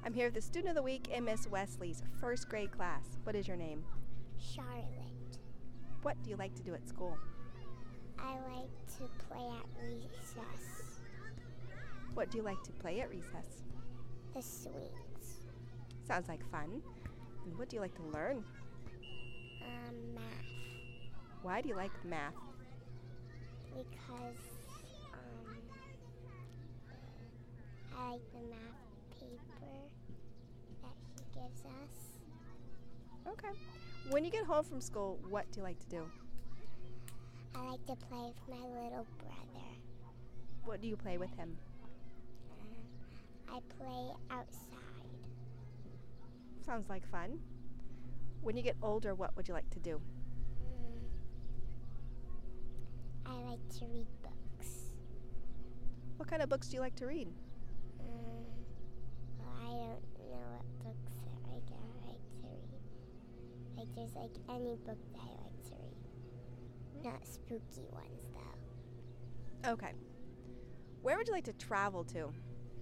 I'm here with the Student of the Week in Miss Wesley's first grade class. What is your name? Charlotte. What do you like to do at school? I like to play at recess. What do you like to play at recess? The swings. Sounds like fun. And what do you like to learn? Math. Why do you like math? Because I like the math paper that she gives us. Okay. When you get home from school, what do you like to do? I like to play with my little brother. What do you play with him? I play outside. Sounds like fun. When you get older, what would you like to do? I like to read books. What kind of books do you like to read? Well, I don't know what books that I like to read. Like, there's like any book that I like to read. Not spooky ones, though. Okay. Where would you like to travel to?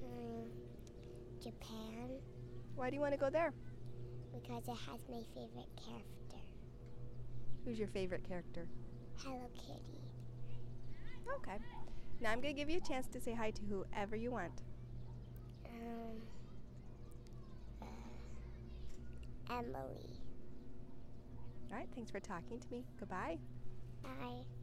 Japan, Why do you want to go there? because it has my favorite character, Who's your favorite character? Hello Kitty. Okay. Now I'm going to give you a chance to say hi to whoever you want. Emily. All right, thanks for talking to me. Goodbye. Bye.